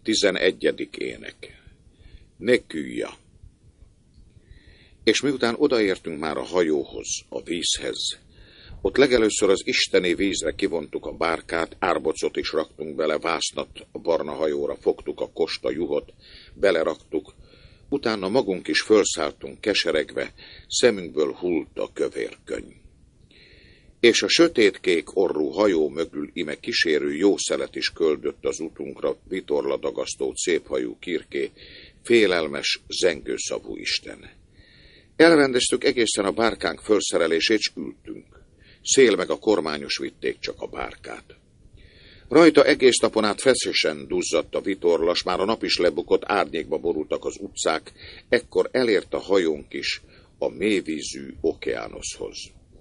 11. ének. Neküja. És miután odaértünk már a hajóhoz, a vízhez, ott legelőször az isteni vízre kivontuk a bárkát, árbocot is raktunk bele, vásznat a barna hajóra, fogtuk a kosta juhot, beleraktuk, utána magunk is fölszálltunk keseregve, szemünkből hult a kövér könny. És a sötétkék orrú hajó mögül ime kísérő jószelet is köldött az utunkra, vitorladagasztó széphajú Kirké, félelmes, zengőszavú isten. Elrendeztük egészen a bárkánk fölszerelését, s ültünk. Szél meg a kormányos vitték csak a bárkát. Rajta egész napon át feszesen duzzadt a vitorlas, már a nap is lebukott, árnyékba borultak az utcák, ekkor elért a hajónk is a mélyvízű Okeánoszhoz.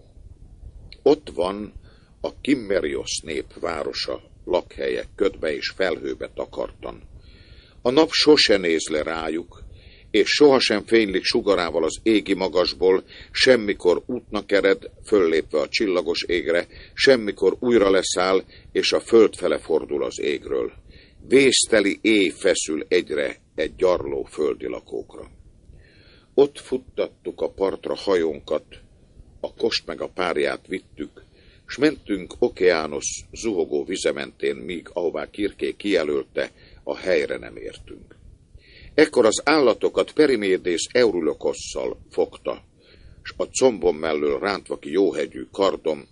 Ott van a Kimmerios nép városa, lakhelye, ködbe és felhőbe takartan. A nap sose néz le rájuk, és sohasem fénylik sugarával az égi magasból, semmikor útnak ered, föllépve a csillagos égre, semmikor újra leszáll, és a föld fele fordul az égről. Vészteli éj feszül egyre egy gyarló földi lakókra. Ott futtattuk a partra hajónkat, a kost meg a párját vittük, s mentünk Okeánosz zuhogó vize mentén, míg ahová Kirké kijelölte, a helyre nem értünk. Ekkor az állatokat Perimédész Eurylokosszal fogta, s a combom mellől rántva ki jóhegyű kardom,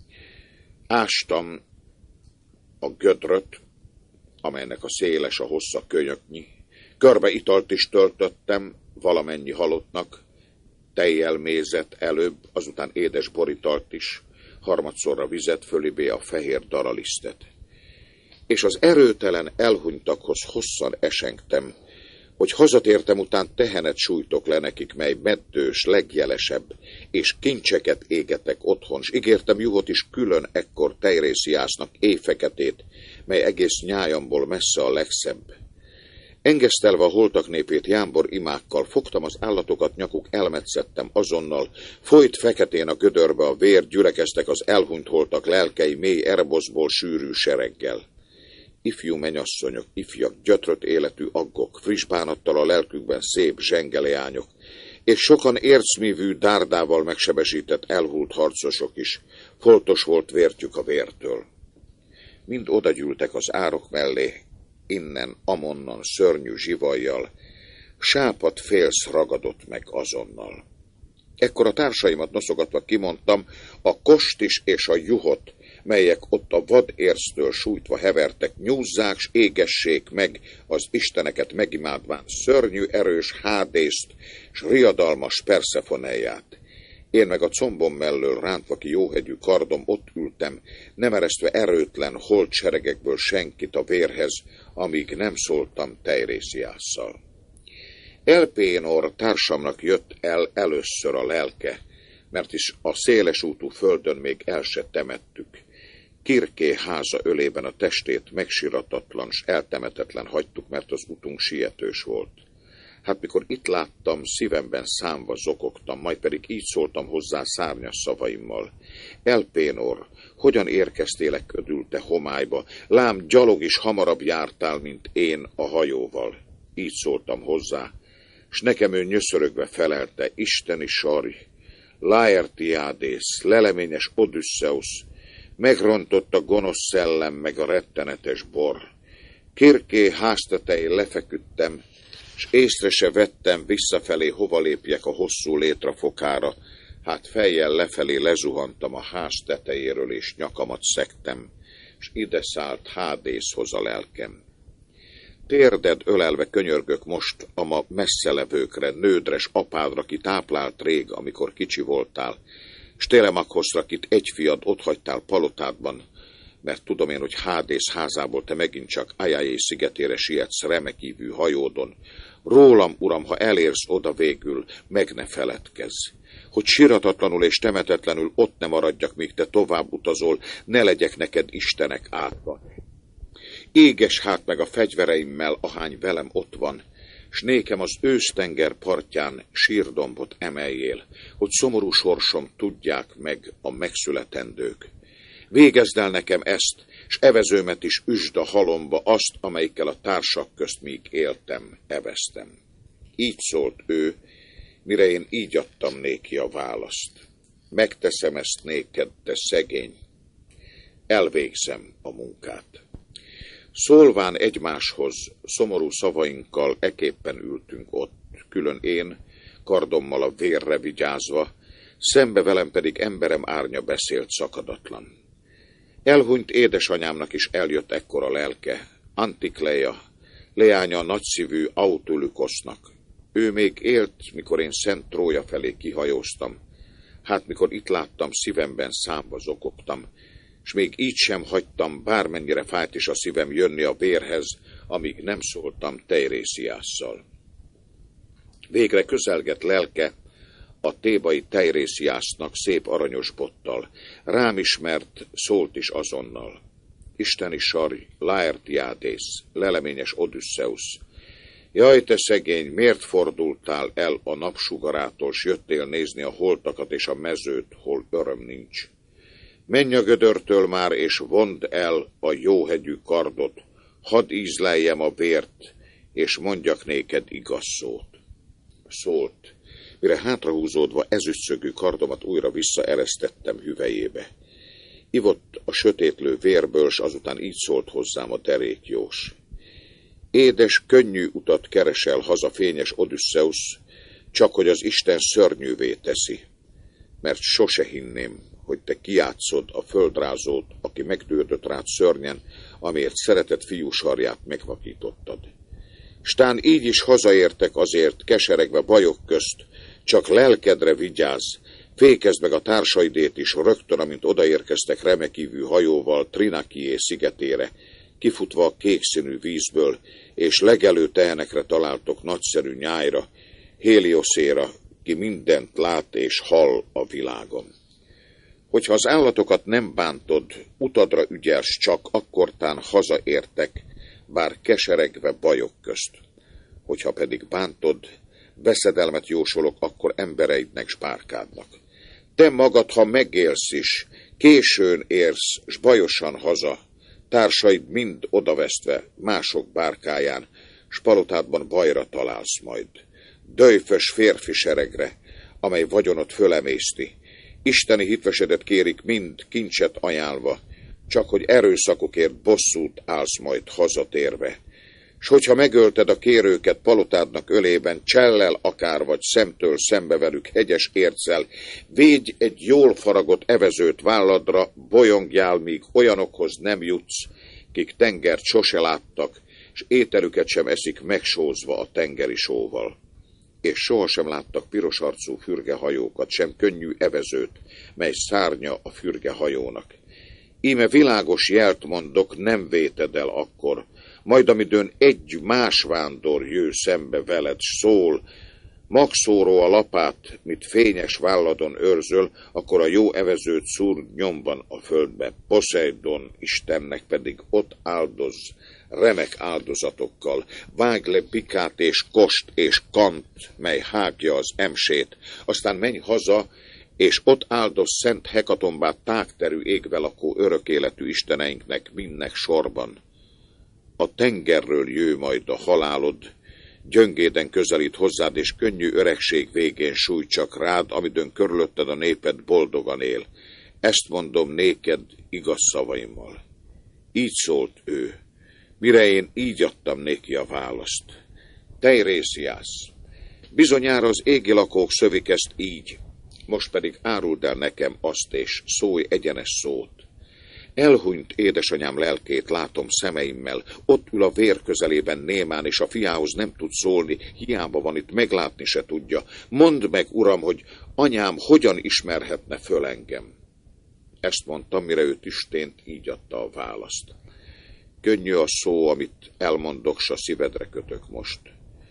ástam a gödröt, amelynek a széles, a hossza könyöknyi, körbe italt is töltöttem valamennyi halottnak, tejjel mézet előbb, azután édes boritalt is, harmadszorra vizet, fölibé a fehér daralisztet. És az erőtelen elhunytakhoz hosszan esengtem, hogy hazatértem után tehenet sújtok le nekik, mely meddős, legjelesebb, és kincseket égetek otthon, s ígértem juhot is külön ekkor Teirésziásznak éjfeketét, mely egész nyájamból messze a legszebb. Engesztelve a holtak népét jámbor imákkal, fogtam az állatokat, nyakuk elmetszettem azonnal, folyt feketén a gödörbe a vér, gyülekeztek az elhunyt holtak lelkei mély erboszból sűrű sereggel. Ifjú menyasszonyok, ifjak, gyötrött életű aggok, friss bánattal a lelkükben szép zsengeleányok, és sokan ércmívű dárdával megsebesített elhult harcosok is, foltos volt vértjük a vértől. Mind odagyűltek az árok mellé, innen, amonnan szörnyű zsivajjal, sápadt félsz ragadott meg azonnal. Ekkor a társaimat noszogatva kimondtam, a kost is és a juhot, melyek ott a vad érztől sújtva hevertek, nyúzzák s égessék meg az isteneket megimádván szörnyű erős Hádészt s riadalmas Perszefoneját. Én meg a combom mellől rántva ki jóhegyű kardom ott ültem, nem eresztve erőtlen holt seregekből senkit a vérhez, amíg nem szóltam Teirésziásszal. Elpénor társamnak jött el először a lelke, mert is a széles útú földön még el se temettük. Kirké háza ölében a testét megsiratatlan s eltemetetlen hagytuk, mert az utunk sietős volt. Hát mikor itt láttam, szívemben számva zokogtam, majd pedig így szóltam hozzá szárnyas szavaimmal. Elpénor, hogyan érkeztél ködülte homályba? Lám, gyalog is hamarabb jártál, mint én a hajóval. Így szóltam hozzá, s nekem ő nyöszörögve felelte, isteni sarj, Laertiádész, leleményes Odüsszeusz, megrontott a gonosz szellem meg a rettenetes bor. Kirké háztetején lefeküdtem, s észre se vettem visszafelé, hova lépjek a hosszú létrafokára, hát fejjel lefelé lezuhantam a ház tetejéről, és nyakamat szektem, s ide szállt Hádészhoz a lelkem. Térded ölelve könyörgök most a ma messzelevőkre, nődre s apádra, ki táplált rég, amikor kicsi voltál, s Télemakhoszra, kit egy fiad otthagytál palotádban, mert tudom én, hogy Hádész házából te megint csak Ajajé szigetére sietsz remekívű hajódon. Rólam, uram, ha elérsz oda végül, meg ne feledkezz, hogy siratatlanul és temetetlenül ott ne maradjak, míg te tovább utazol, ne legyek neked istenek átva. Éges hát meg a fegyvereimmel, ahány velem ott van, s nékem az ősztenger partján sírdombot emeljél, hogy szomorú sorsom tudják meg a megszületendők. Végezd el nekem ezt, s evezőmet is üsd a halomba, azt, amelyikkel a társak közt míg éltem, eveztem. Így szólt ő, mire én így adtam néki a választ. Megteszem ezt néked, te szegény, elvégzem a munkát. Szólván egymáshoz, szomorú szavainkkal eképpen ültünk ott, külön én, kardommal a vérre vigyázva, szembe velem pedig emberem árnya beszélt szakadatlan. Elhunyt édesanyámnak is eljött ekkora lelke, Antikleia, leánya a nagyszívű Autolykosznak. Ő még élt, mikor én Szent Trója felé kihajóztam, hát mikor itt láttam, szívemben számba zokogtam, s még így sem hagytam, bármennyire fájt is a szívem jönni a vérhez, amíg nem szóltam Teirésziásszal. Végre közelgett lelke a tébai Teirésziásznak szép aranyos bottal. Rám ismert, szólt is azonnal. Isteni sarj, Laertiádész, leleményes Odüsszeusz. Jaj, te szegény, miért fordultál el a napsugarától, s jöttél nézni a holtakat és a mezőt, hol öröm nincs? Menj a gödörtől már, és vondd el a jóhegyű kardot, hadd ízleljem a vért, és mondjak néked igaz szót. Szólt, mire hátrahúzódva ezüstszögű kardomat újra visszaeresztettem hüvelyébe. Ivott a sötétlő vérből, s azután így szólt hozzám a derékjós. Édes, könnyű utat keresel haza, fényes Odüsszeusz, csak hogy az Isten szörnyűvé teszi, mert sose hinném, hogy te kijátszod a földrázót, aki megdődött rád szörnyen, amiért szeretett fiú sarját megvakítottad. Stán így is hazaértek azért, keseregve bajok közt, csak lelkedre vigyázz, fékezd meg a társaidét is rögtön, amint odaérkeztek remekívű hajóval Trinakié szigetére, kifutva a kékszínű vízből, és legelő tehenekre találtok nagyszerű nyájra, Hélioszéra, ki mindent lát és hall a világon. Hogyha az állatokat nem bántod, utadra ügyelsz csak, akkortán hazaértek, bár keseregve bajok közt. Hogyha pedig bántod, veszedelmet jósolok, akkor embereidnek s bárkádnak. Te magad, ha megélsz is, későn érsz, s bajosan haza, társaid mind odavesztve mások bárkáján, s palotádban bajra találsz majd. Döjfös férfi seregre, amely vagyonot fölemészti. Isteni hitvesedet kérik mind kincset ajánlva, csak hogy erőszakokért bosszút állsz majd hazatérve. S hogyha megölted a kérőket palotádnak ölében, csellel akár vagy szemtől szembe velük hegyes érccel, védj egy jól faragott evezőt válladra, bolyongjál, míg olyanokhoz nem jutsz, kik tengert sose láttak, s ételüket sem eszik megsózva a tengeri sóval. És sohasem láttak piros arcú fürgehajókat, sem könnyű evezőt, mely szárnya a fürgehajónak. Íme világos jelt mondok, nem véted el akkor, majd amidőn egy más vándor jő szembe veled, szól, magszóró a lapát, mit fényes válladon őrzöl, akkor a jó evezőt szúr nyomban a földbe. Poseidon Istennek pedig ott áldoz, remek áldozatokkal, vágj le bikát és kost és kant, mely hágja az emsét, aztán menj haza, és ott áldoz szent hekatombát tágterű égbe lakó örök életű isteneinknek mindnek sorban. A tengerről jő majd a halálod, gyöngéden közelít hozzád, és könnyű öregség végén sújt csak rád, amidőn körülötted a néped boldogan él. Ezt mondom néked igaz szavaimmal. Így szólt ő, mire én így adtam néki a választ. Teirésziász, bizonyára az égi lakók szövik ezt így, most pedig áruld el nekem azt, és szólj egyenes szót. Elhunyt édesanyám lelkét látom szemeimmel, ott ül a vér közelében némán, és a fiához nem tud szólni, hiába van itt, meglátni se tudja. Mondd meg, uram, hogy anyám hogyan ismerhetne föl engem. Ezt mondtam, mire ő tüstént, így adta a választ. Könnyű a szó, amit elmondok, s a szívedre kötök most.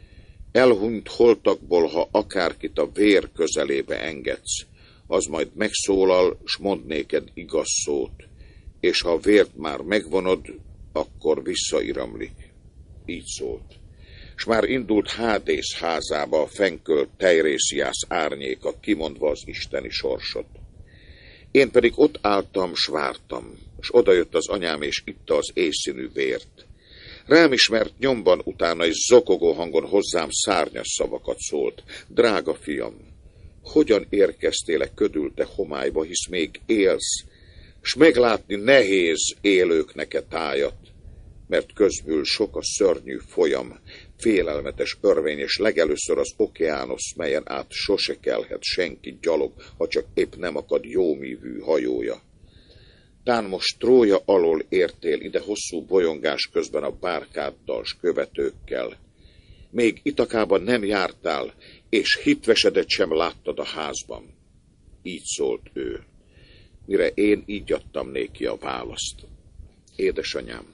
Elhunyt holtakból, ha akárkit a vér közelébe engedsz, az majd megszólal, s mond néked igaz szót, és ha a vért már megvonod, akkor visszairamlik. Így szólt. S már indult Hádész házába a fenkölt Teirésziász árnyéka, kimondva az isteni sorsot. Én pedig ott álltam, s vártam, s odajött az anyám, és itta az éjszínű vért. Rám ismert nyomban utána is zokogó hangon hozzám szárnyas szavakat szólt. Drága fiam, hogyan érkeztél ködülte homályba, hisz még élsz, s meglátni nehéz élőknek tájat, mert közbül sok a szörnyű folyam, félelmetes örvény, és legelőször az okeánosz, melyen át sose kelhet senki gyalog, ha csak épp nem akad jómívű hajója. Tán most Trója alól értél ide hosszú bolyongás közben a bárkáddal s követőkkel. Még Itakában nem jártál, és hitvesedet sem láttad a házban. Így szólt ő, mire én így adtam néki a választ. Édesanyám,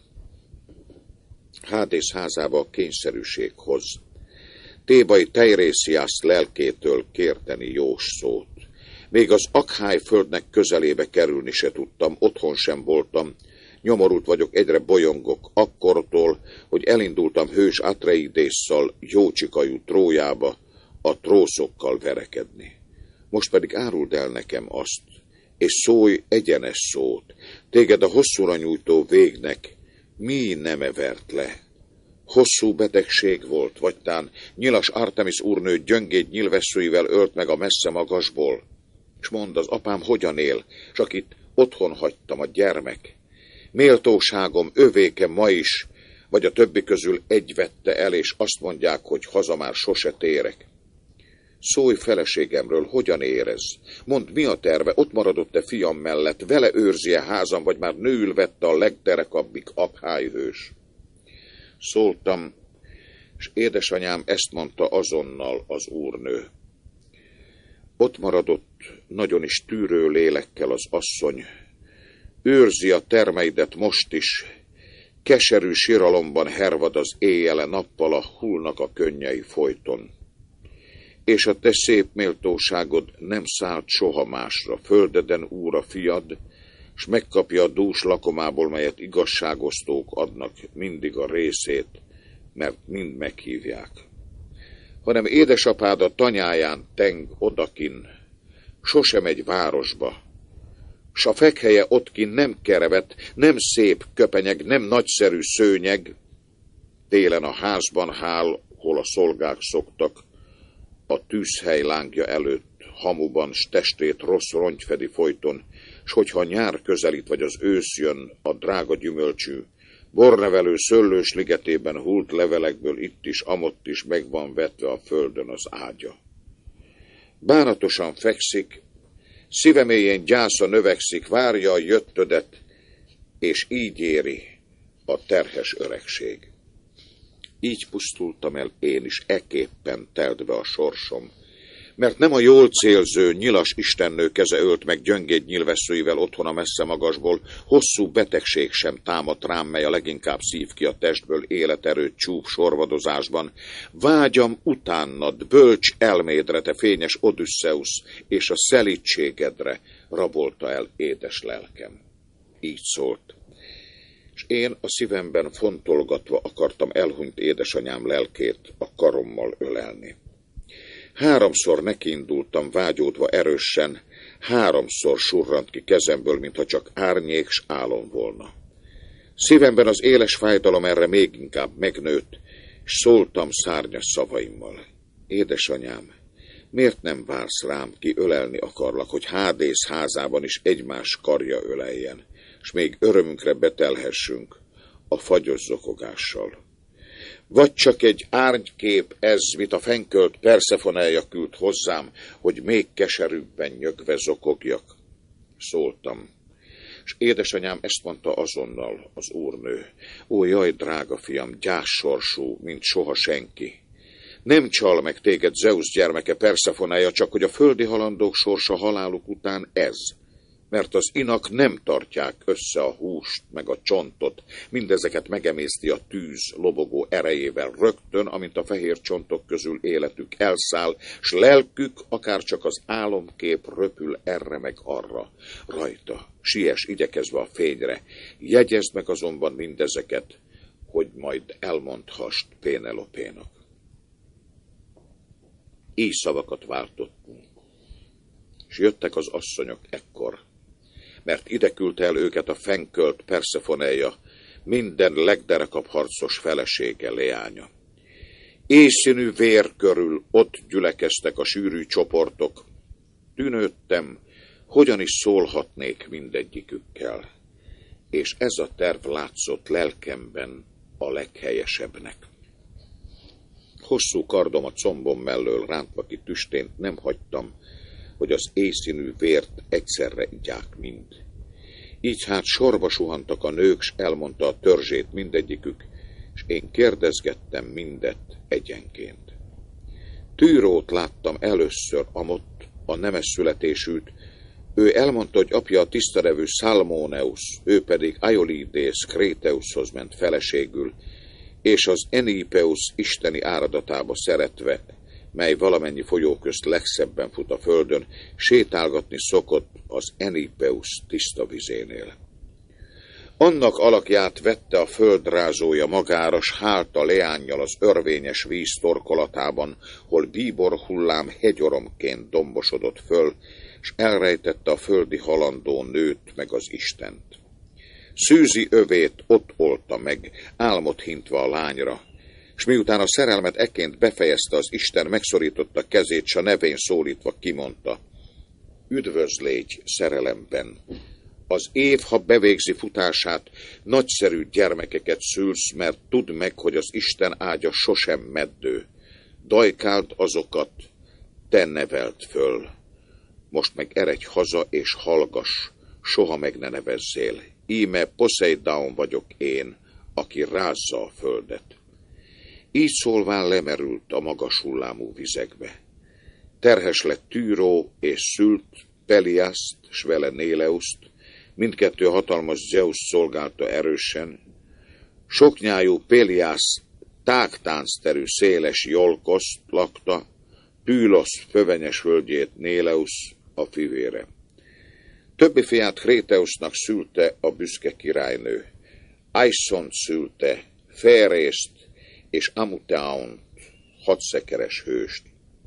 Hádész házába a kényszerűség hoz. Thébai Teirésziász lelkétől kérteni jós szót. Még az Akháj földnek közelébe kerülni se tudtam, otthon sem voltam. Nyomorult vagyok, egyre bolyongok, akkortól, hogy elindultam hős Atreidésszal jócsikajú Trójába, a trószokkal verekedni. Most pedig áruld el nekem azt, és szólj egyenes szót, téged a hosszúra nyújtó végnek mi nem evert le? Hosszú betegség volt, vagy tán nyilas Artemis úrnő gyöngéd nyilvesszőivel ölt meg a messze magasból, s mondd, az apám hogyan él, s akit otthon hagytam, a gyermek. Méltóságom övéke ma is, vagy a többi közül egy vette el, és azt mondják, hogy haza már sose térek. Szólj feleségemről, hogyan érez? Mondd, mi a terve, ott maradott-e fiam mellett, vele őrzi-e házam, vagy már nőül vette a legderekabbik Akhájhős? Szóltam, és édesanyám ezt mondta azonnal az úrnő. Ott maradott nagyon is tűrő lélekkel az asszony. Őrzi a termeidet most is, keserű síralomban hervad az éjjele nappala, hullnak a könnyei folyton. És a te szép méltóságod nem szállt soha másra, földeden úr a fiad, s megkapja a dús lakomából, melyet igazságosztók adnak mindig a részét, mert mind meghívják. Hanem édesapád a tanyáján teng odakin, sosem egy városba, s a fekhelye ottkin nem kerevet, nem szép köpenyeg, nem nagyszerű szőnyeg, télen a házban hál, hol a szolgák szoktak, a tűzhely lángja előtt, hamuban, s testét rossz rongy fedi folyton, s hogyha nyár közelít, vagy az ősz jön, a drága gyümölcsű, bornevelő szőlős ligetében hult levelekből itt is, amott is meg van vetve a földön az ágya. Bánatosan fekszik, szíve mélyén gyásza növekszik, várja a jöttödet, és így éri a terhes öregség. Így pusztultam el én is, ekképpen telt be a sorsom, mert nem a jól célző, nyilas istennő keze ölt meg gyöngéd nyilvesszőivel otthon a messze magasból, hosszú betegség sem támadt rám, mely a leginkább szív ki a testből életerőt csúf sorvadozásban. Vágyam utánad, bölcs elmédre, te fényes Odüsszeusz, és a szelídségedre rabolta el édes lelkem. Így szólt. És én a szívemben fontolgatva akartam elhunyt édesanyám lelkét a karommal ölelni. Háromszor nekiindultam vágyódva erősen, háromszor surrant ki kezemből, mintha csak árnyék s álom volna. Szívemben az éles fájdalom erre még inkább megnőtt, s szóltam szárnyas szavaimmal. Édesanyám, miért nem vársz rám, ki ölelni akarlak, hogy Hádész házában is egymás karja öleljen, s még örömünkre betelhessünk a fagyos zokogással. Vagy csak egy árnykép ez, mit a fenkölt Perszefonéja küld hozzám, hogy még keserűbben nyögve zokogjak. Szóltam, és édesanyám ezt mondta azonnal az úrnő. Ó, jaj, drága fiam, gyássorsú, mint soha senki. Nem csal meg téged Zeusz gyermeke Perszefonéja, csak hogy a földi halandók sorsa haláluk után ez. Mert az inak nem tartják össze a húst, meg a csontot, mindezeket megemészti a tűz lobogó erejével rögtön, amint a fehér csontok közül életük elszáll, s lelkük akárcsak az álomkép röpül erre meg arra. Rajta, siess igyekezve a fényre, jegyezd meg azonban mindezeket, hogy majd elmondhast Pénelopénak. Így szavakat váltottunk, s jöttek az asszonyok ekkor, mert ide küldte el őket a fennkölt Perszefoneja, minden legderekabb harcos felesége, leánya. Éjszínű vér körül ott gyülekeztek a sűrű csoportok. Tűnődtem, hogyan is szólhatnék mindegyikükkel, és ez a terv látszott lelkemben a leghelyesebbnek. Hosszú kardom a combom mellől rántva ki tüstént nem hagytam, hogy az éjszínű vért egyszerre igyák mind. Így hát sorba suhantak a nők, s elmondta a törzsét mindegyikük, és én kérdezgettem mindet egyenként. Tűrót láttam először amott, a nemes születésűt. Ő elmondta, hogy apja a tisztarevő Szalmóneus, ő pedig Aiolidész Kréteushoz ment feleségül, és az Enipeus isteni áradatába szeretve, mely valamennyi folyó közt legszebben fut a földön, sétálgatni szokott az Enipeus tiszta vizénél. Annak alakját vette a földrázója magára, s hálta leánnyal az örvényes víz torkolatában, hol bíbor hullám hegyoromként dombosodott föl, s elrejtette a földi halandó nőt meg az Istent. Szűzi övét ott olta meg, álmot hintva a lányra, s miután a szerelmet ekként befejezte az Isten, megszorította kezét, s a nevén szólítva kimondta: üdvözlégy szerelemben! Az év, ha bevégzi futását, nagyszerű gyermekeket szülsz, mert tudd meg, hogy az Isten ágya sosem meddő. Dajkáld azokat, te nevelt föl. Most meg eredj haza és hallgass, soha meg ne nevezzél. Íme Poseidon vagyok én, aki rázza a földet. Így szólván lemerült a magas hullámú vizekbe. Terhes lett Tűró, és szült Peliaszt, s vele Néleuszt, mindkettő hatalmas Zeus szolgálta erősen. Soknyájú Peliász tágtáncterű széles Jolkoszt lakta, Pülosz fövenyes völgyét Néleusz a fivére. Többi fiát Kréteusnak szülte a büszke királynő. Aissont szülte, Ferészt és Amuteont, hadszekeres hőst.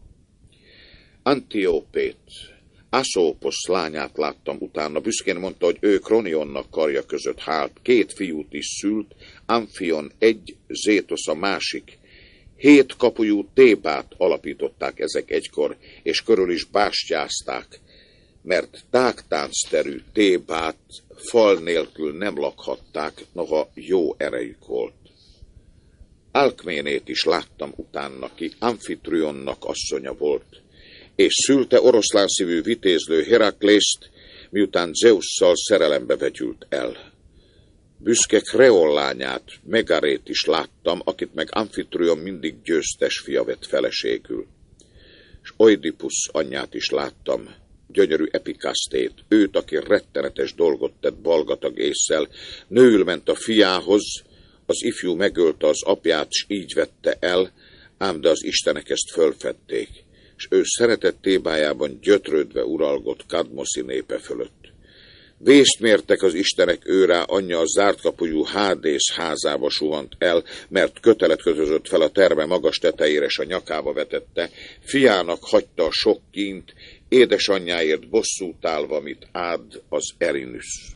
Antiópét, Aszóposz lányát láttam utána, büszkén mondta, hogy ő Kronionnak karja között hált. 2 fiút is szült, Amphion egy, Zétosz a másik. 7 kapujú Tébát alapították ezek egykor, és körül is bástyázták, mert tágtáncterű Tébát fal nélkül nem lakhatták, noha jó erejük volt. Alkménét is láttam utána, ki Amfitrionnak asszonya volt, és szülte oroszlánszívű vitézlő Heraklészt, miután Zeusszal szerelembe vegyült el. Büszke Kreol lányát, Megarét is láttam, akit meg Amfitrion mindig győztes fia vett feleségül. És Oidipusz anyját is láttam, gyönyörű Epikasztét, őt, aki rettenetes dolgot tett balgatag ésszel, nőül ment a fiához, az ifjú megölte az apját, s így vette el, ám de az istenek ezt fölfedték, és ő szeretett Tébájában gyötrődve uralgott Kadmoszi népe fölött. Vészt mértek az istenek őrá, anyja a zártkapujú Hádész házába suhant el, mert kötelet kötözött fel a terme magas tetejére, s a nyakába vetette, fiának hagyta a sok kínt, édesanyjáért bosszút állva, mit áld az Erinüsz.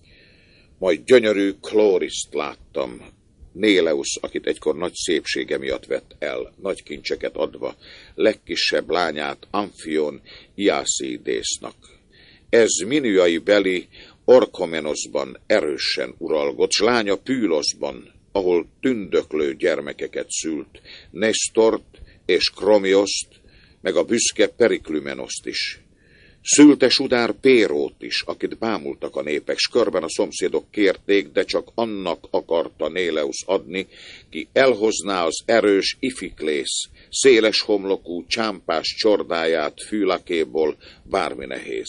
Majd gyönyörű Klóriszt láttam, Néleusz, akit egykor nagy szépsége miatt vett el, nagy kincseket adva, legkisebb lányát Amphion Iászidésznak. Ez Minüai beli Orkomenoszban erősen uralgott, s lánya Püloszban, ahol tündöklő gyermekeket szült, Nestort és Kromioszt, meg a büszke Periklümenoszt is. Szülte sudár Pérót is, akit bámultak a népek, s körben a szomszédok kérték, de csak annak akarta Néleusz adni, ki elhozná az erős Ifiklész, széles homlokú, csámpás csordáját Fűlakéból, bármi nehéz.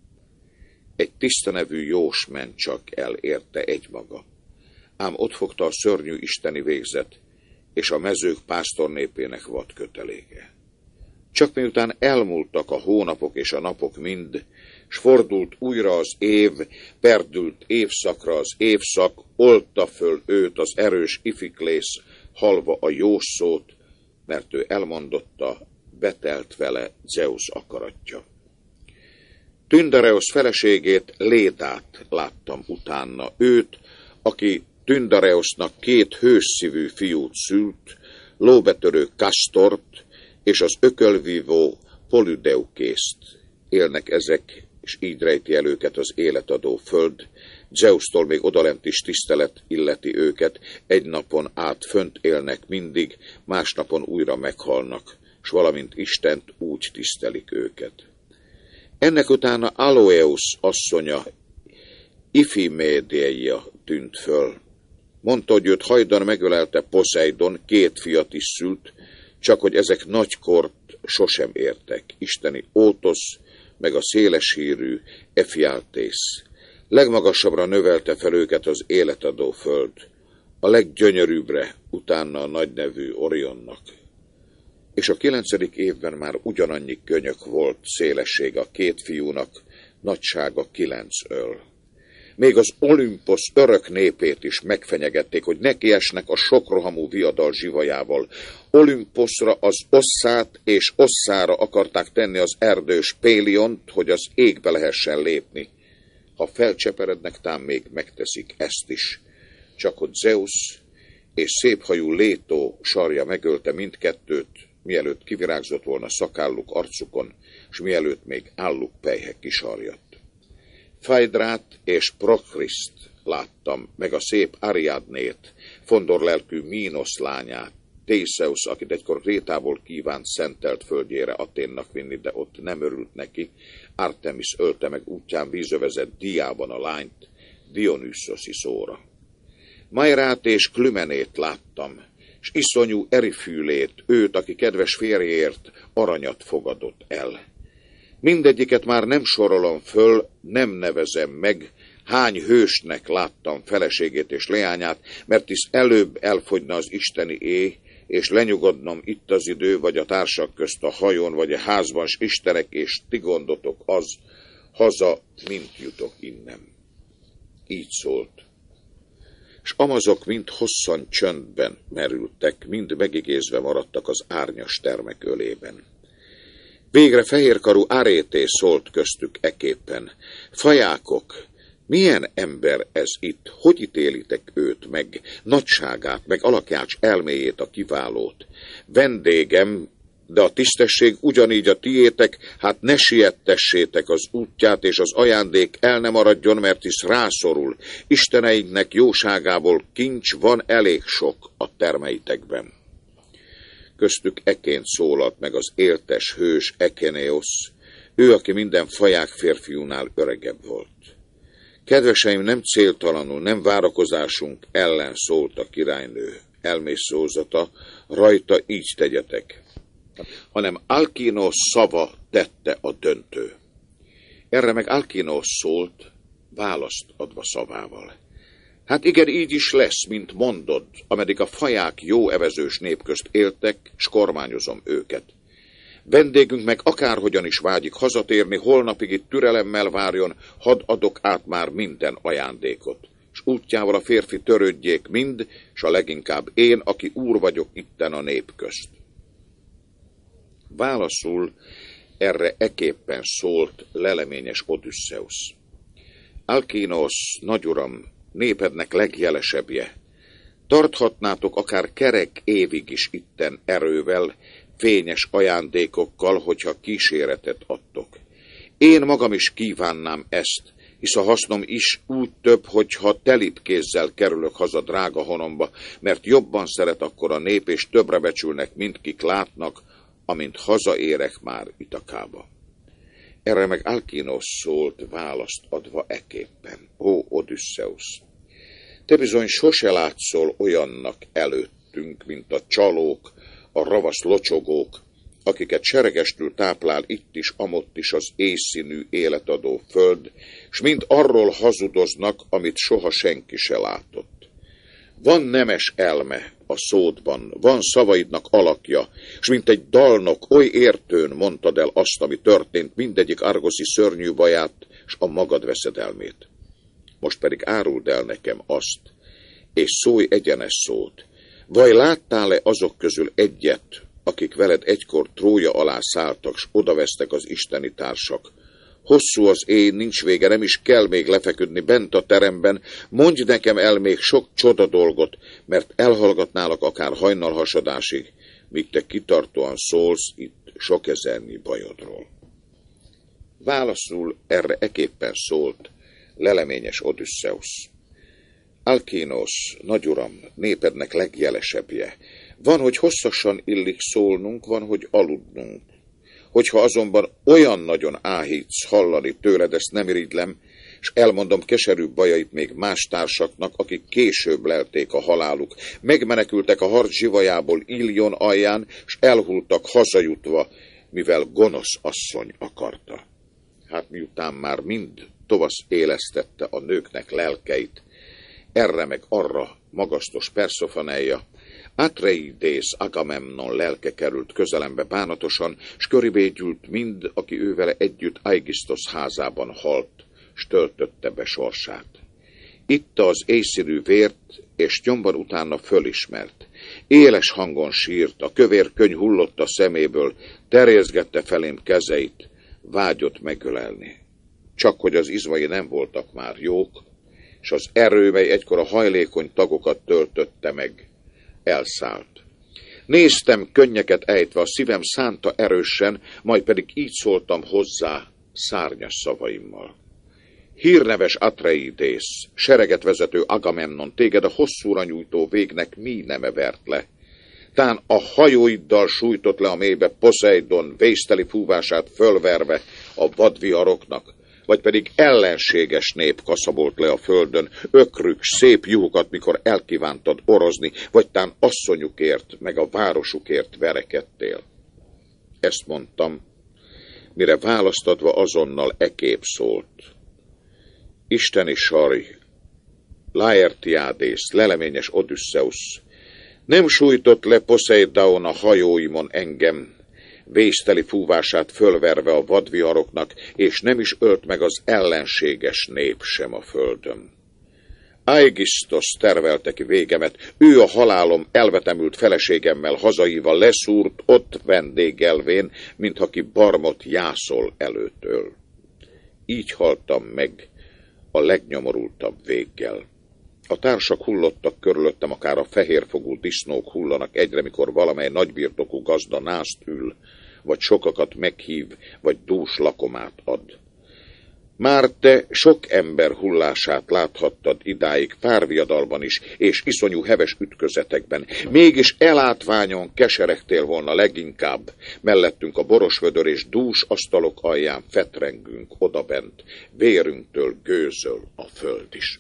Egy tiszta nevű jós ment csak el érte egymaga. Ám ott fogta a szörnyű isteni végzet, és a mezők pásztornépének vad köteléke. Csak miután elmúltak a hónapok és a napok mind, s fordult újra az év, perdült évszakra az évszak, oltta föl őt az erős Ifiklész, halva a jós szót, mert ő elmondotta, betelt vele Zeusz akaratja. Tyndareosz feleségét, Lédát láttam utána, őt, aki Tyndareosznak 2 hősszívű fiút szült, lóbetörő Kastort és az ökölvívó Polüdeukészt. Élnek ezek, és így rejti el őket az életadó föld. Zeusztól még odalent is tisztelet illeti őket, egy napon át fönt élnek mindig, másnapon újra meghalnak, s valamint Istent úgy tisztelik őket. Ennek utána Aloeusz asszonya, Ifimédeia tűnt föl. Mondta, hogy őt hajdan megölelte Poseidon, 2 fiat is szült, csak hogy ezek nagykort sosem értek. Isteni Ótosz, meg a széleshírű Efiáltész. Legmagasabbra növelte fel őket az életadó föld, a leggyönyörűbbre, utána a nagynevű Orionnak. És a 9. évben már ugyanannyi könyök volt szélessége a 2 fiúnak, nagysága 9 öl. Még az Olimposz örök népét is megfenyegették, hogy nekiesnek a sokrohamú viadal zsivajával. Olimposzra az Osszát és Osszára akarták tenni az erdős Péliont, hogy az égbe lehessen lépni. Ha felcseperednek, tám még megteszik ezt is. Csak hogy Zeusz és széphajú Létó sarja megölte mindkettőt, mielőtt kivirágzott volna szakálluk arcukon, s mielőtt még álluk pelyhe kisarjadt. Phaedrát és Prokriszt láttam, meg a szép Ariadnét, fondorlelkű Mínosz lányát, Thészeusz, akit egykor Krétából kívánt szentelt földjére Athénnak vinni, de ott nem örült neki, Artemis ölte meg útján vízövezett Diában a lányt, Dionüszoszi szóra. Mairát és Klümenét láttam, s iszonyú Erifülét, őt, aki kedves férjéért aranyat fogadott el. Mindegyiket már nem sorolom föl, nem nevezem meg, hány hősnek láttam feleségét és leányát, mert hisz előbb elfogyna az isteni éj, és lenyugodnom itt az idő, vagy a társak közt a hajón, vagy a házban, s istenek és ti gondotok az, haza mint jutok innen. Így szólt. És amazok mind hosszan csöndben merültek, mind megigézve maradtak az árnyas termek ölében. Végre fehérkarú Arété szólt köztük eképpen. Fajákok, milyen ember ez itt? Hogy ítélitek őt meg, nagyságát, meg alakját, elméjét, a kiválót? Vendégem, de a tisztesség ugyanígy a tiétek, hát ne siettessétek az útját, és az ajándék el ne maradjon, mert hisz rászorul. Isteneinknek jóságából kincs van elég sok a termeitekben. Köztük eként szólalt meg az éltes hős Ekeneosz, ő, aki minden faják férfiúnál öregebb volt. Kedveseim, nem céltalanul, nem várakozásunk ellen szólt a királynő, elmészózata, rajta így tegyetek, hanem Alkinosz szava tette a döntő. Erre meg Alkinosz szólt, választ adva szavával. Hát igen, így is lesz, mint mondod, ameddig a faják jó evezős nép közt éltek, s kormányozom őket. Vendégünk meg akárhogyan is vágyik hazatérni, holnapig itt türelemmel várjon, hadd adok át már minden ajándékot. S útjával a férfi törődjék mind, s a leginkább én, aki úr vagyok itten a nép közt. Válaszul erre eképpen szólt leleményes Odüsszeusz. Alkinosz, nagyuram, népednek legjelesebbje. Tarthatnátok akár kerek évig is itten erővel, fényes ajándékokkal, hogyha kíséretet adtok. Én magam is kívánnám ezt, hisz a hasznom is úgy több, hogyha telibb kézzel kerülök haza drága honomba, mert jobban szeret akkor a nép, és többre becsülnek mindkik látnak, amint hazaérek már Itakába. Erre meg Alkinosz szólt, választ adva eképpen. Ó, Odüsszeusz, te bizony sose látszol olyannak előttünk, mint a csalók, a ravasz locsogók, akiket seregestül táplál itt is, amott is az éjszínű életadó föld, s mind arról hazudoznak, amit soha senki se látott. Van nemes elme a szódban, van szavaidnak alakja, s mint egy dalnok oly értőn mondtad el azt, ami történt, mindegyik argoszi szörnyű baját, s a magad veszedelmét. Most pedig áruld el nekem azt, és szólj egyenes szót. Vaj láttál-e azok közül egyet, akik veled egykor Trója alá szálltak, s odavesztek az isteni társak, Hosszú az éj, nincs vége, nem is kell még lefeküdni bent a teremben. Mondj nekem el még sok csoda dolgot, mert elhallgatnálak akár hajnalhasadásig, míg te kitartóan szólsz itt sok ezernyi bajodról. Válaszul erre eképpen szólt leleményes Odüsszeusz. Alkínosz, nagyuram, népednek legjelesebbje. Van, hogy hosszasan illik szólnunk, van, hogy aludnunk. Hogyha azonban olyan nagyon áhítsz hallani tőled, ezt nem irigylem, s elmondom keserű bajait még más társaknak, akik később lelték a haláluk. Megmenekültek a harc zsivajából Ilion alján, s elhultak hazajutva, mivel gonosz asszony akarta. Hát miután már mind tovasz élesztette a nőknek lelkeit, erre meg arra magasztos Perszofaneia, Atreidész Agamemnon lelke került közelembe bánatosan, s körébé gyűlt mind, aki ővele együtt Aigisztosz házában halt, s töltötte be sorsát. Itta az éjszínű vért, és nyomban utána fölismert. Éles hangon sírt, a kövér könyv hullott a szeméből, terjeszgette felém kezeit, vágyott megölelni. Csak hogy az izmai nem voltak már jók, s az erő, mely egykor a hajlékony tagokat töltötte meg, elszállt. Néztem könnyeket ejtve, a szívem szánta erősen, majd pedig így szóltam hozzá szárnyas szavaimmal. Hírneves Atreidész, sereget vezető Agamemnon, téged a hosszúra nyújtó végnek mi neme vert le? Tán a hajóiddal sújtott le a mélybe Poszeidon vészteli fúvását fölverve a vadviharoknak, vagy pedig ellenséges nép kaszabolt le a földön, ökrük, szép juhokat, mikor elkívántad orozni, vagy tán asszonyukért, meg a városukért verekedtél. Ezt mondtam, mire választadva azonnal ekép szólt. Isteni sarj, Laertiádész, leleményes Odüsszeusz, nem sújtott le Poszeidaon a hajóimon engem, vészteli fúvását fölverve a vadviharoknak, és nem is ölt meg az ellenséges nép sem a földön. Aigisztosz tervelte ki végemet, ő a halálom elvetemült feleségemmel hazaíva leszúrt, ott vendégelvén, mintha ki barmot jászol előttől. Így haltam meg a legnyomorultabb véggel. A társak hullottak körülöttem, akár a fehérfogú disznók hullanak egyre, mikor valamely nagybirtokú gazda nászt ül, vagy sokakat meghív, vagy dús lakomát ad. Már te sok ember hullását láthattad idáig párviadalban is, és iszonyú heves ütközetekben. Mégis elátványon keseregtél volna leginkább, mellettünk a borosvödör és dús asztalok alján fetrengünk odabent, vérünktől gőzöl a föld is.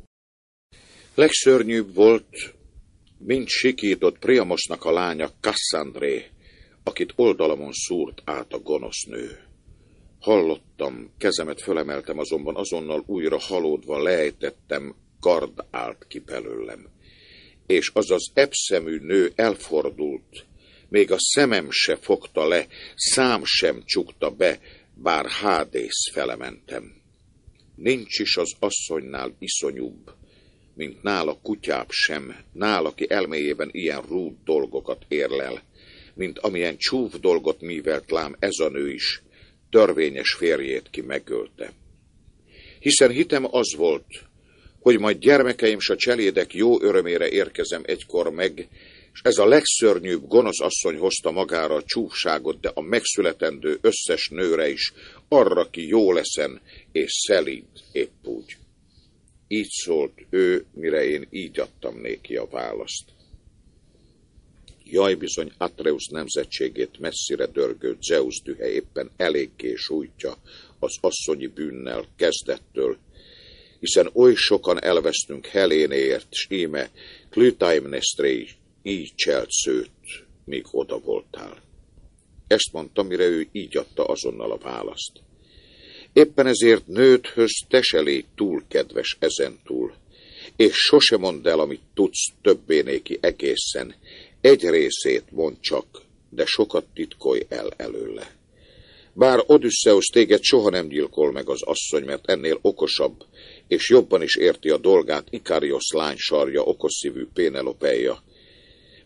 Legszörnyűbb volt, mint sikított Priamosnak a lánya Kasszandré, akit oldalamon szúrt át a gonosz nő. Hallottam, kezemet fölemeltem, azonban azonnal újra halódva lejtettem, kard állt ki belőlem. És az az ebszemű nő elfordult, még a szemem se fogta le, szám sem csukta be, bár Hádész felementem. Nincs is az asszonynál iszonyúbb, mint nála kutyább sem, nála, ki elméjében ilyen rúd dolgokat érlel, mint amilyen csúf dolgot művelt lám ez a nő is, törvényes férjét ki megölte. Hiszen hitem az volt, hogy majd gyermekeim s a cselédek jó örömére érkezem egykor meg, és ez a legszörnyűbb gonosz asszony hozta magára a csúfságot, de a megszületendő összes nőre is, arra ki jó leszen és szelíd épp úgy. Így szólt ő, mire én így adtam néki a választ. Jaj, bizony Atreusz nemzetségét messzire dörgő Zeusz dühe éppen eléggé sújtja az asszonyi bűnnel kezdettől, hiszen oly sokan elvesztünk Helénéért, s íme Klütaimnestré így cselt szőt, míg oda voltál. Ezt mondtam, mire ő így adta azonnal a választ. Éppen ezért nődhöz te se légy túl kedves ezentúl, és sose mondd el, amit tudsz többé néki egészen. Egy részét mondd csak, de sokat titkolj el előle. Bár Odüsszeusz téged soha nem gyilkol meg az asszony, mert ennél okosabb, és jobban is érti a dolgát Ikariosz lány sarja, okos szívű Pénelopeia.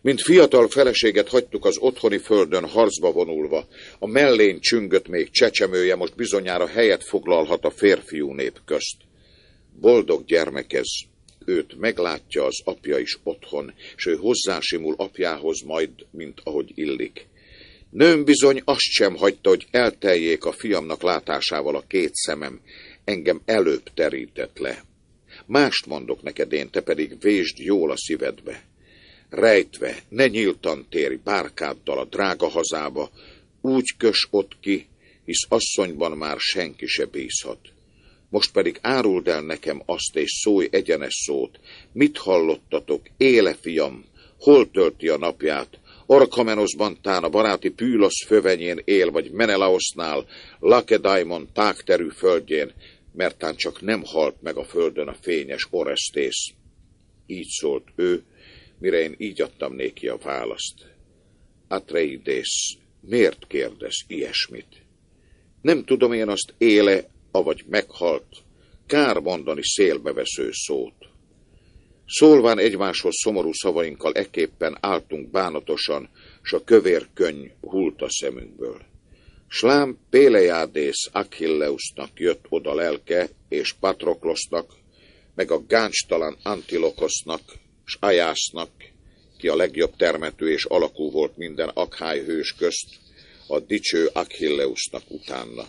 Mint fiatal feleséget hagytuk az otthoni földön harcba vonulva, a mellén csüngött még csecsemője, most bizonyára helyet foglalhat a férfiú nép közt. Boldog gyermek ez, őt meglátja az apja is otthon, s ő hozzásimul apjához majd, mint ahogy illik. Nőm bizony azt sem hagyta, hogy elteljék a fiamnak látásával a két szemem, engem előbb terített le. Mást mondok neked én, te pedig vésd jól a szívedbe. Rejtve, ne nyíltan térj bárkáddal a drága hazába, úgy kös ott ki, hisz asszonyban már senki se bízhat. Most pedig áruld el nekem azt, és szólj egyenes szót. Mit hallottatok, éle fiam, hol tölti a napját? Orkamenoszban tán a baráti Pülosz fövenyén él, vagy Menelaosznál, Lakedaimon tágterű földjén, mert tán csak nem halt meg a földön a fényes Oresztész. Így szólt ő, mire én így adtam néki a választ. Atreidész, miért kérdez ilyesmit? Nem tudom én azt éle, avagy meghalt, kár mondani szélbevesző szót. Szólván egymáshoz szomorú szavainkkal ekképpen álltunk bánatosan, s a kövér könny hult a szemünkből. S lám Pélejárdész Achilleusnak jött oda lelke, és Patroklosznak, meg a gáncstalan Antilokosznak, s Ajásznak, ki a legjobb termető és alakú volt minden akháj hős közt, a dicső Achilleusnak utána.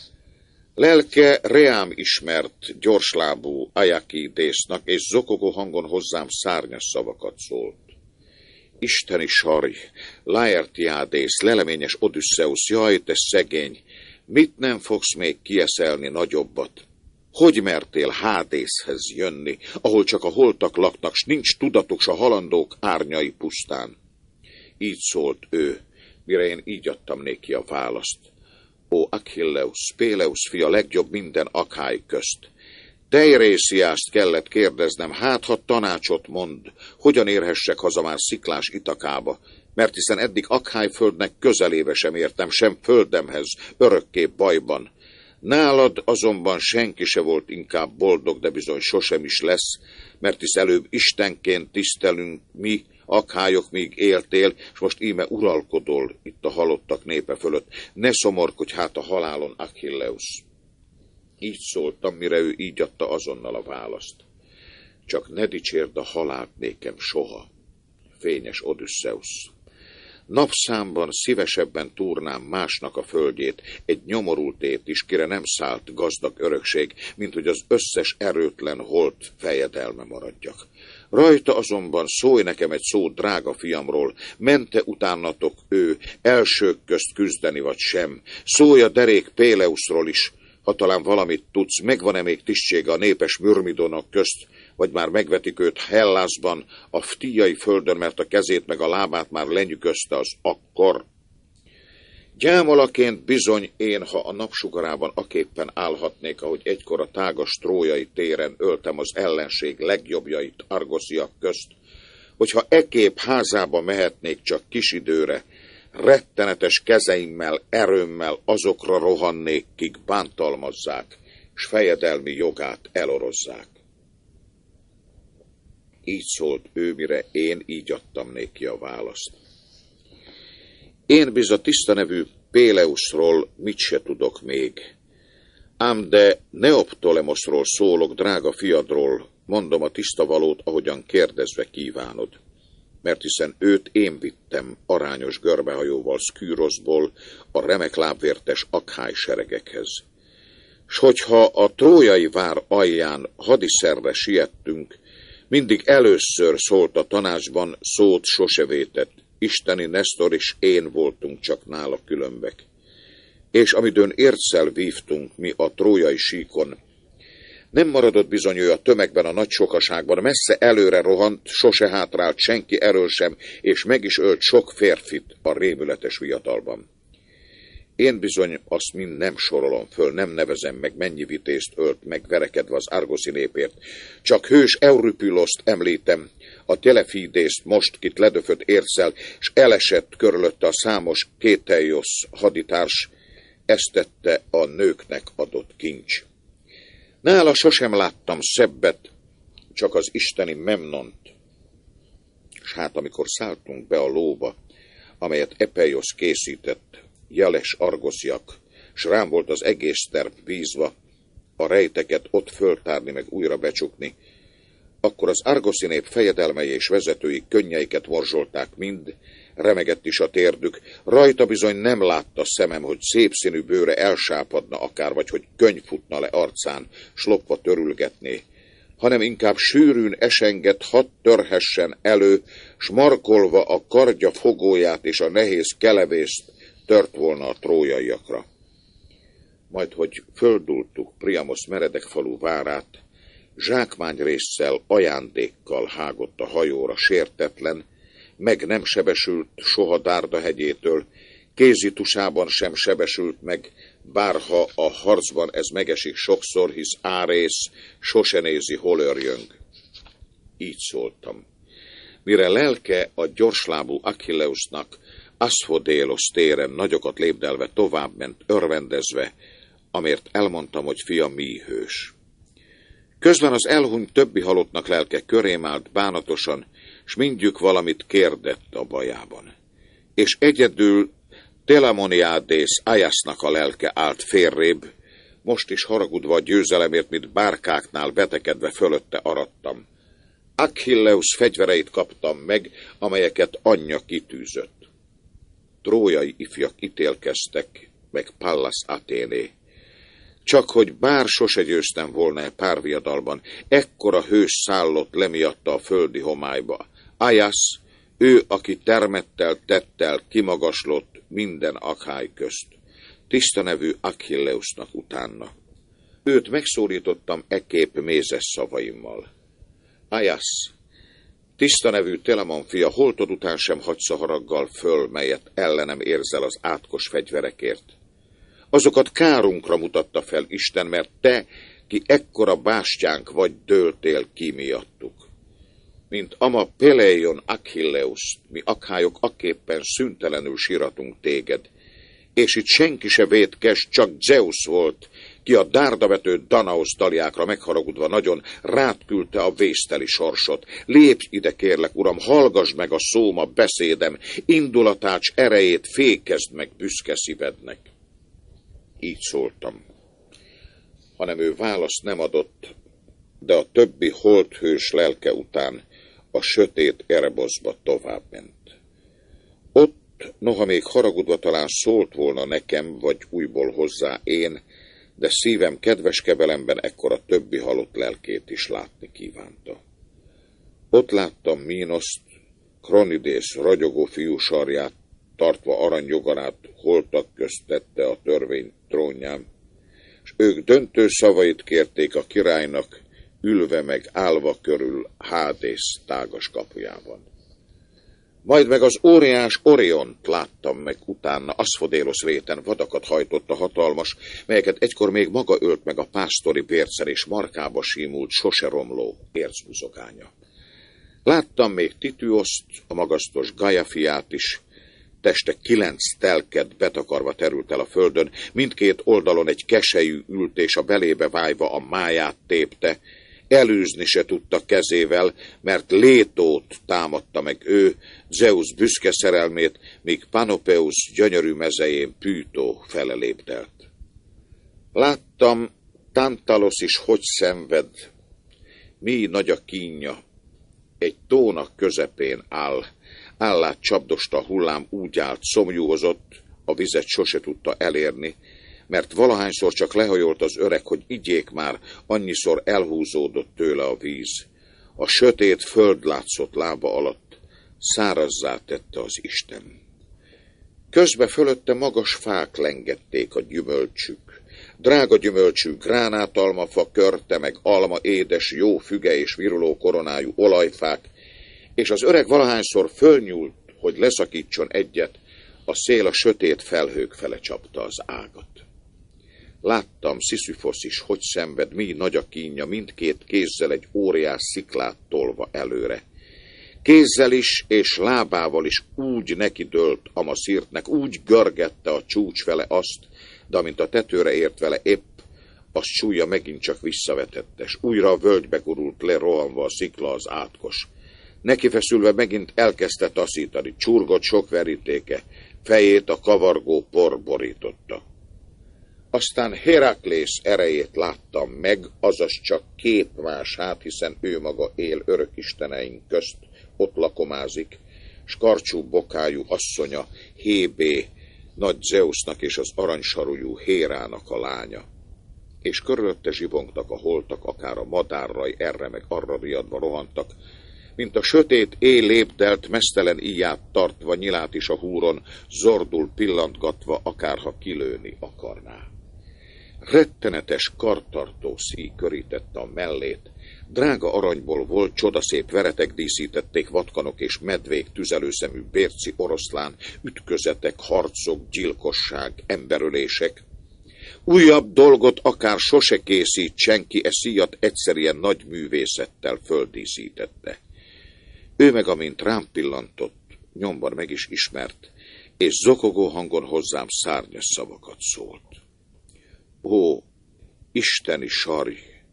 Lelke reám ismert, gyorslábú Ajakidésznak, és zokogó hangon hozzám szárnyas szavakat szólt. Isteni sarj, Laertiádész, leleményes Odüsszeusz, jaj, te szegény, mit nem fogsz még kieszelni nagyobbat? Hogy mertél Hádészhez jönni, ahol csak a holtak laknak, s nincs tudatok, s a halandók árnyai pusztán? Így szólt ő, mire én így adtam néki a választ. Ó, Achilleus, Péleus fia, legjobb minden akháj közt. Teirésziászt kellett kérdeznem, hát ha tanácsot mond, hogyan érhessek haza már sziklás Itakába, mert hiszen eddig Akhájföldnek közelébe sem értem, sem földemhez, örökké bajban. Nálad azonban senki se volt inkább boldog, de bizony sosem is lesz, mert hisz előbb istenként tisztelünk mi, akhályok, míg éltél, és most íme uralkodol itt a halottak népe fölött. Ne szomorkodj hát a halálon, Achilleus. Így szóltam, mire ő így adta azonnal a választ. Csak ne dicsérd a halált nékem soha, fényes Odüsszeusz. Napszámban szívesebben túrnám másnak a földjét, egy nyomorultét is, kire nem szállt gazdag örökség, mint hogy az összes erőtlen holt fejedelme maradjak. Rajta azonban szólj nekem egy szót drága fiamról, mente utánatok ő, elsők közt küzdeni vagy sem. Szólj a derék Péleuszról is, ha talán valamit tudsz, megvan-e még tisztsége a népes mürmidonok közt, vagy már megvetik őt Hellászban, a ftíjai földön, mert a kezét meg a lábát már lenyűgözte az akkor. Gyámalaként bizony én, ha a napsugarában aképpen állhatnék, ahogy egykor a tágas trójai téren öltem az ellenség legjobbjait argosziak közt, hogyha ekképp házába mehetnék csak kis időre, rettenetes kezeimmel, erőmmel azokra rohannék, kik bántalmazzák, s fejedelmi jogát elorozzák. Így szólt ő, mire én így adtam néki a választ. Én biz a tiszta nevű Péleusról mit se tudok még, ám de Neoptolemoszról szólok, drága fiadról, mondom a tiszta valót, ahogyan kérdezve kívánod. Mert hiszen őt én vittem arányos görbehajóval Szküroszból a remek lábvértes akháj seregekhez. S hogyha a trójai vár alján hadiszerre siettünk, mindig először szólt a tanácsban, szót sose vétett, isteni Nesztor és én voltunk csak nála különbek. És amidőn érccel vívtunk mi a trójai síkon, nem maradott bizony ő a tömegben, a nagy sokaságban, messze előre rohant, sose hátrált senki erről sem, és meg is ölt sok férfit a rémületes viatalban. Én bizony azt mind nem sorolom föl, nem nevezem meg, mennyi vitézt ölt meg verekedve az argoszi népért. Csak hős Euripüloszt említem, a Telefidészt most, kit ledöfött érccel, s elesett körülötte a számos Kéteiosz haditárs, ezt tette a nőknek adott kincs. Nála sosem láttam szebbet, csak az isteni Memnont. S hát amikor szálltunk be a lóba, amelyet Epeiosz készített, jeles argosziak, s rám volt az egész terv bízva, a rejteket ott föltárni meg újra becsukni, akkor az argoszi nép fejedelmei és vezetői könnyeiket morzsolták mind, remegett is a térdük, rajta bizony nem látta szemem, hogy szép színű bőre elsápadna akár, vagy hogy könny futna le arcán, s lopva törülgetné, hanem inkább sűrűn esengett, hadd törhessen elő, s markolva a kardja fogóját és a nehéz kelevészt tört volna a trójaiakra. Majd, hogy földultuk Priamos meredek falu várát, zsákmányrésszel, ajándékkal hágott a hajóra sértetlen, meg nem sebesült soha Dárda hegyétől, kézitusában sem sebesült meg, bárha a harcban ez megesik sokszor, hisz Árész sose nézi, hol örjöng. Így szóltam. Mire lelke a gyorslábú Achilleusnak Aszfodélosz téren nagyokat lépdelve továbbment, örvendezve, amért elmondtam, hogy fia míhős. Közben az elhunyt többi halottnak lelke körém állt bánatosan, s mindjük valamit kérdett a bajában. És egyedül Telamoniádész Aiasznak a lelke állt félrébb, most is haragudva a győzelemért, mint bárkáknál vetekedve fölötte arattam. Achilleus fegyvereit kaptam meg, amelyeket anyja kitűzött. Trójai ifjak ítélkeztek, meg Pallas Athéné. Csak hogy bár sose győztem volna párviadalban, ekkora hős szállott le miatta a földi homályba. Aiasz, ő, aki termettel, tettel kimagaslott minden akhály közt. Tiszta nevű Achilleusnak utána. Őt megszólítottam ekképp mézes szavaimmal. Aiasz, tiszta nevű Telamon fia, holtod után sem hagysz a haraggal föl, melyet ellenem érzel az átkos fegyverekért. Azokat kárunkra mutatta fel Isten, mert te, ki ekkora bástyánk vagy, dőltél ki miattuk. Mint ama Peleion Achilleus, mi akhályok akképpen szüntelenül síratunk téged, és itt senki se vétkes, csak Zeus volt, ki a dárdavető Danaosz daljákra megharagudva nagyon rád küldte a vészteli sorsot. Lépj ide, kérlek, uram, hallgass meg a szóma beszédem, indulatács erejét fékezd meg büszke szívednek. Így szóltam. Hanem ő választ nem adott, de a többi holdhős lelke után a sötét Ereboszba továbbment. Ott, noha még haragudva talán szólt volna nekem, vagy újból hozzá én, de szívem kedves kevelemben ekkor a többi halott lelkét is látni kívánta. Ott láttam Mínoszt, Kronidész ragyogó fiú sarját, tartva aranyjogarát holtak közt tette a törvény trónján, és ők döntő szavait kérték a királynak, ülve meg állva körül Hádész tágas kapujában. Majd meg az óriás Oriont láttam meg utána, Aszfodélosz réten vadakat hajtott a hatalmas, melyeket egykor még maga ölt meg a pásztori bércel, és markába símult, sose romló ércbuzogánya. Láttam még Titüoszt, a magasztos Gaia fiát is, teste 9 telket betakarva terült el a földön, mindkét oldalon egy keselyű ült, és a belébe vájva a máját tépte, elűzni se tudta kezével, mert Létót támadta meg ő, Zeus büszke szerelmét, míg Panopeusz gyönyörű mezején Pűtó fele lépdelt. Láttam, Tantalosz is hogy szenved, mi nagy a kínja, egy tónak közepén áll, állát csapdosta a hullám, úgy állt, szomjúhozott, a vizet sose tudta elérni, mert valahányszor csak lehajolt az öreg, hogy igyék már, annyiszor elhúzódott tőle a víz. A sötét föld látszott lába alatt, szárazzá tette az Isten. Közbe fölötte magas fák lengették a gyümölcsük. Drága gyümölcsű gránátalmafa, körte, meg alma, édes, jó füge és viruló koronájú olajfák, és az öreg valahányszor fölnyúlt, hogy leszakítson egyet, a szél a sötét felhők fele csapta az ágat. Láttam, Sziszüfosz is, hogy szenved, mi nagy a kínja, mindkét kézzel egy óriás sziklát tolva előre. Kézzel is és lábával is úgy nekidőlt Amaszirtnek, úgy görgette a csúcs vele azt, de amint a tetőre ért vele épp, azt súlya megint csak visszavetette, s újra a völgybe gurult le rohanva a szikla az átkos. Nekifeszülve megint elkezdte taszítani, csurgott sok verítéke, fejét a kavargó por borította. Aztán Héraklész erejét láttam meg, azaz csak képmását, hiszen ő maga él örökisteneink közt, ott lakomázik, s karcsú bokájú asszonya, Hébé, nagy Zeusnak és az aranysarújú Hérának a lánya. És körülötte zsibongtak a holtak, akár a madárraj erre meg arra riadva rohantak, mint a sötét éj lépdelt, meztelen íját tartva, nyilát is a húron, zordul pillantgatva, akárha kilőni akarná. Rettenetes kartartó szíj körítette a mellét, drága aranyból volt, csodaszép veretek díszítették, vatkanok és medvék, tüzelőszemű bérci oroszlán, ütközetek, harcok, gyilkosság, emberölések. Újabb dolgot akár sose készít senki, e szíjat egyszerűen nagy művészettel földíszítette. Ő meg, amint rám pillantott, nyomban meg is ismert, és zokogó hangon hozzám szárnyas szavakat szólt. Ó, isteni sarj,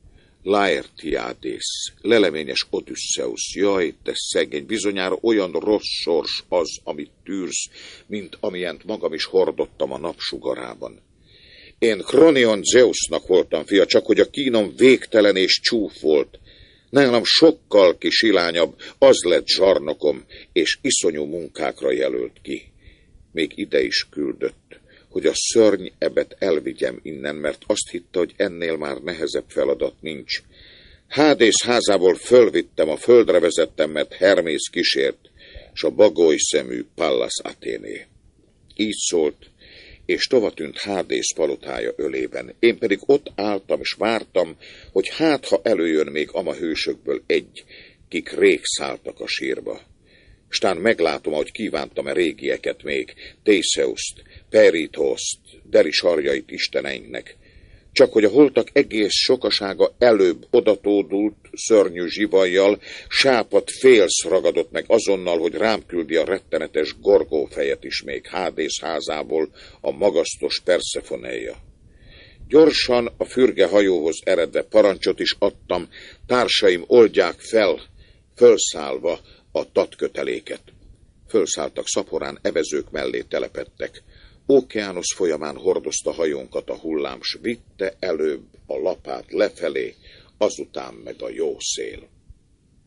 Laertiádész, leleményes Odüsszeusz, jaj, te szegény, bizonyára olyan rossz sors az, amit tűrsz, mint amilyent magam is hordottam a napsugarában. Én Kronion Zeusnak voltam fia, csak hogy a kínom végtelen és csúf volt. Nálam sokkal kisilányabb, az lett zsarnokom, és iszonyú munkákra jelölt ki. Még ide is küldött, hogy a szörny ebet elvigyem innen, mert azt hitte, hogy ennél már nehezebb feladat nincs. Hádész házából fölvittem, a földre vezettem, mert Hermész kísért, s a bagoly szemű Pallas Athéné. Így szólt, és tovatűnt Hádész palotája ölében. Én pedig ott álltam, és vártam, hogy hát, ha előjön még ama hősökből egy, kik rég szálltak a sírba. Stán meglátom, ahogy kívántam a régieket még, Tészeuszt, Perítoszt, deli sarjait isteneinknek. Csak hogy a holtak egész sokasága előbb odatódult szörnyű zsivajjal, sápat félsz ragadott meg azonnal, hogy rám küldi a rettenetes gorgófejet is még Hádész házából, a magasztos Perszefonéja. Gyorsan a fürge hajóhoz eredve parancsot is adtam, társaim oldják fel, fölszállva a tatköteléket. Fölszálltak szaporán, evezők mellé telepedtek. Ókeánosz folyamán hordozta hajónkat a hullám, s vitte előbb a lapát lefelé, azután meg a jó szél.